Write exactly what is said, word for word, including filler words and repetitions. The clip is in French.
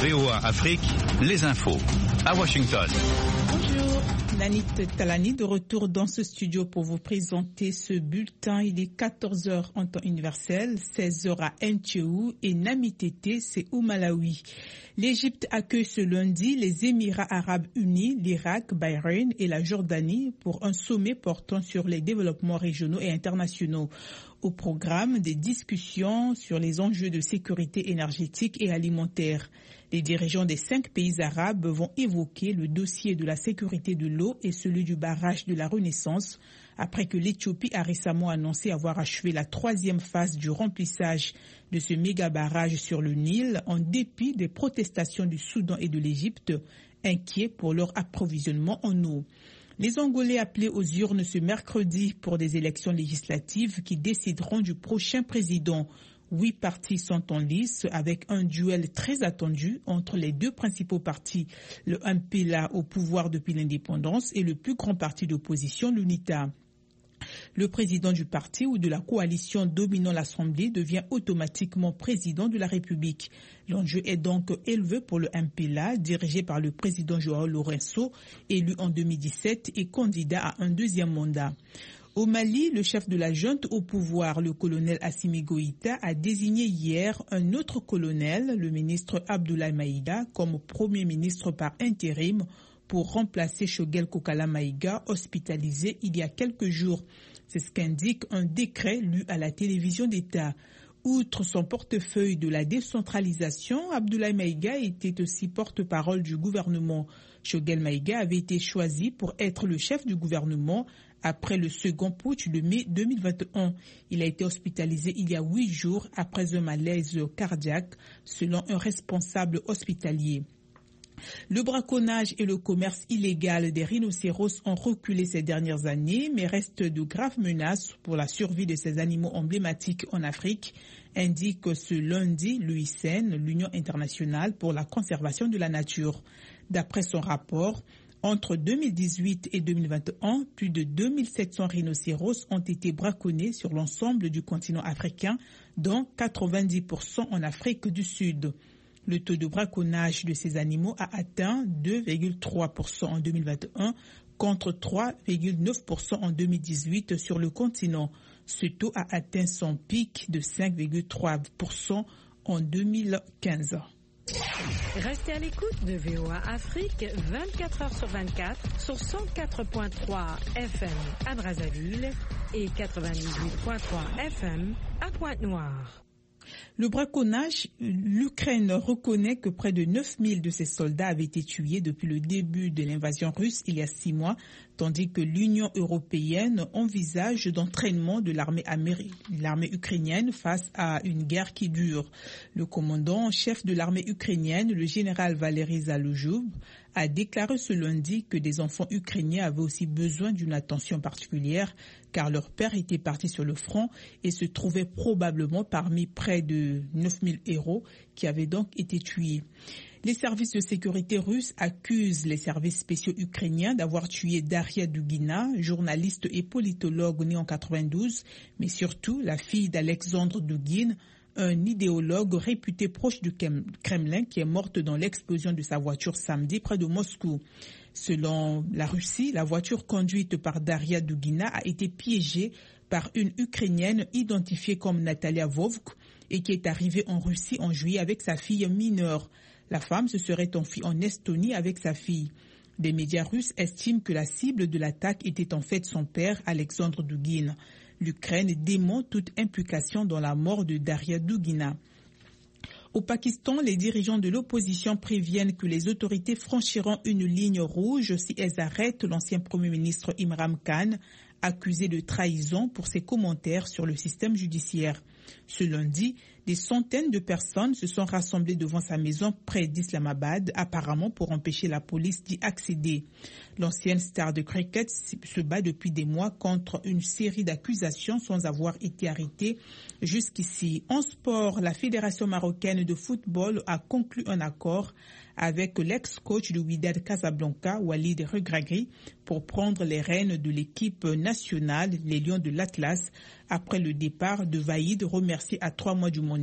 V O A Afrique, les infos. À Washington. Bonjour, Nanit Talani de retour dans ce studio pour vous présenter ce bulletin. Il est quatorze heures en temps universel, seize heures à Ntcheu et Namitete, c'est au Malawi. L'Égypte accueille ce lundi les Émirats arabes unis, l'Irak, Bahreïn et la Jordanie pour un sommet portant sur les développements régionaux et internationaux. Au programme, des discussions sur les enjeux de sécurité énergétique et alimentaire. Les dirigeants des cinq pays arabes vont évoquer le dossier de la sécurité de l'eau et celui du barrage de la Renaissance, après que l'Éthiopie a récemment annoncé avoir achevé la troisième phase du remplissage de ce méga barrage sur le Nil, en dépit des protestations du Soudan et de l'Égypte, inquiets pour leur approvisionnement en eau. Les Angolais appelés aux urnes ce mercredi pour des élections législatives qui décideront du prochain président. Huit partis sont en lice avec un duel très attendu entre les deux principaux partis, le M P L A au pouvoir depuis l'indépendance et le plus grand parti d'opposition, l'UNITA. Le président du parti ou de la coalition dominant l'Assemblée devient automatiquement président de la République. L'enjeu est donc élevé pour le M P L A, dirigé par le président João Lourenço, élu en deux mille dix-sept et candidat à un deuxième mandat. Au Mali, le chef de la junte au pouvoir, le colonel Assimi Goïta, a désigné hier un autre colonel, le ministre Abdoulaye Maïga, comme premier ministre par intérim pour remplacer Choguel Kokala Maïga, hospitalisé il y a quelques jours. C'est ce qu'indique un décret lu à la télévision d'État. Outre son portefeuille de la décentralisation, Abdoulaye Maïga était aussi porte-parole du gouvernement. Choguel Maïga avait été choisi pour être le chef du gouvernement après le second putsch de mai deux mille vingt et un. Il a été hospitalisé il y a huit jours après un malaise cardiaque, selon un responsable hospitalier. Le braconnage et le commerce illégal des rhinocéros ont reculé ces dernières années, mais restent de graves menaces pour la survie de ces animaux emblématiques en Afrique, indique ce lundi l'U I C N, l'Union internationale pour la conservation de la nature. D'après son rapport, entre deux mille dix-huit et deux mille vingt et un, plus de deux mille sept cents rhinocéros ont été braconnés sur l'ensemble du continent africain, dont quatre-vingt-dix pour cent en Afrique du Sud. Le taux de braconnage de ces animaux a atteint deux virgule trois pour cent en deux mille vingt et un contre trois virgule neuf pour cent en deux mille dix-huit sur le continent. Ce taux a atteint son pic de cinq virgule trois pour cent en deux mille quinze. Restez à l'écoute de V O A Afrique vingt-quatre heures sur vingt-quatre sur cent quatre virgule trois F M à Brazzaville et quatre-vingt-dix-huit virgule trois F M à Pointe-Noire. Le braconnage, l'Ukraine reconnaît que près de neuf mille de ses soldats avaient été tués depuis le début de l'invasion russe il y a six mois, tandis que l'Union européenne envisage d'entraînement de l'armée, améri- l'armée ukrainienne face à une guerre qui dure. Le commandant en chef de l'armée ukrainienne, le général Valery Zaloujub, a déclaré ce lundi que des enfants ukrainiens avaient aussi besoin d'une attention particulière car leur père était parti sur le front et se trouvait probablement parmi près de neuf mille héros qui avaient donc été tués. Les services de sécurité russes accusent les services spéciaux ukrainiens d'avoir tué Daria Dugina, journaliste et politologue née en quatre-vingt-douze, mais surtout la fille d'Alexandre Dugin, un idéologue réputé proche du Kremlin qui est morte dans l'explosion de sa voiture samedi près de Moscou. Selon la Russie, la voiture conduite par Daria Dugina a été piégée par une Ukrainienne identifiée comme Natalia Vovk et qui est arrivée en Russie en juillet avec sa fille mineure. La femme se serait enfuie en Estonie avec sa fille. Des médias russes estiment que la cible de l'attaque était en fait son père, Alexandre Dugin. L'Ukraine dément toute implication dans la mort de Daria Dugina. Au Pakistan, les dirigeants de l'opposition préviennent que les autorités franchiront une ligne rouge si elles arrêtent l'ancien Premier ministre Imran Khan, accusé de trahison pour ses commentaires sur le système judiciaire. Ce lundi, des centaines de personnes se sont rassemblées devant sa maison près d'Islamabad, apparemment pour empêcher la police d'y accéder. L'ancienne star de cricket se bat depuis des mois contre une série d'accusations sans avoir été arrêtée jusqu'ici. En sport, la Fédération marocaine de football a conclu un accord avec l'ex-coach du Wydad Casablanca, Walid Regragui, pour prendre les rênes de l'équipe nationale, les Lions de l'Atlas, après le départ de Vaïd, remercié à trois mois du mondial